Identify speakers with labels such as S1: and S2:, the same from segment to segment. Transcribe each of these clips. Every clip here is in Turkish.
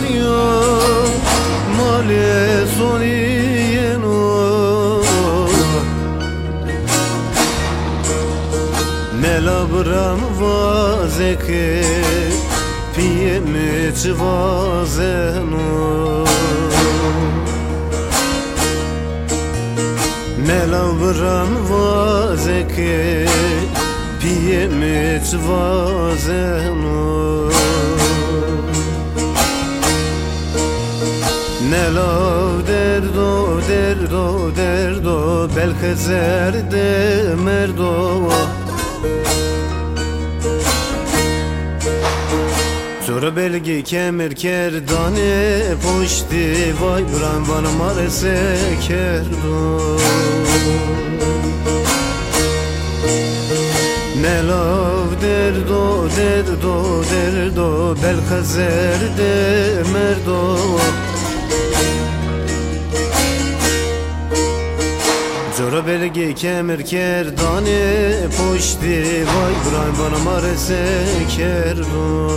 S1: دریا مال سونینو ملا برام وازکه پیمی چوازنو ملا برام وازکه پیمی چوازنو نلا دردو دردو دردو بلکه زرد مردو زور belgi kemir kerdane poşti vay buran bana marese kerdo Nelav derdo derdo derdo bel kazerde merdo Zora belgi kemir kerdane poşti vay buran bana marese kerdo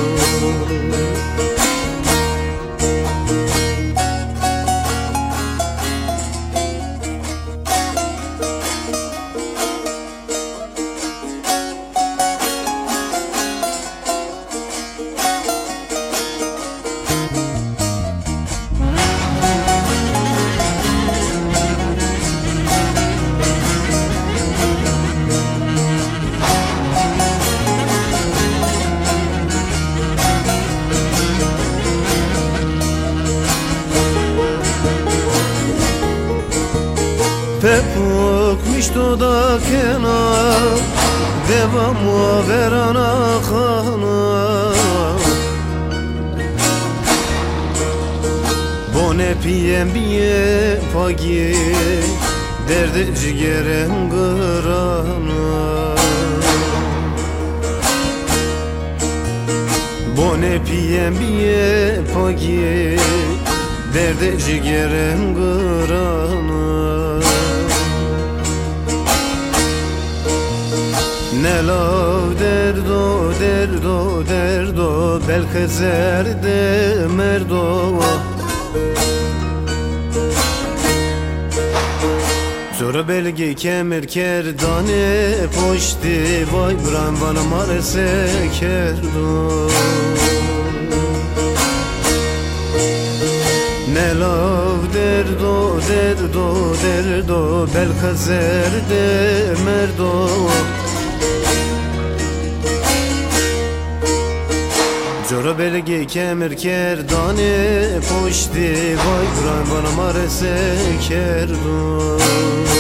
S1: Pepukmiş dudakına Devamı verana kana Bone piyem biye pagi Derdi cigerem gırana Bone piyem biye pagi Derdi cigerem gırana Nelav derdo derdo derdo belki zerde merdo Zora belgi kemir kerdane poşti vay buran bana marese kerdo Nelav derdo derdo derdo belki zerde merdo Zora belgi kemir kerdane poşti vay buran bana marese kerdo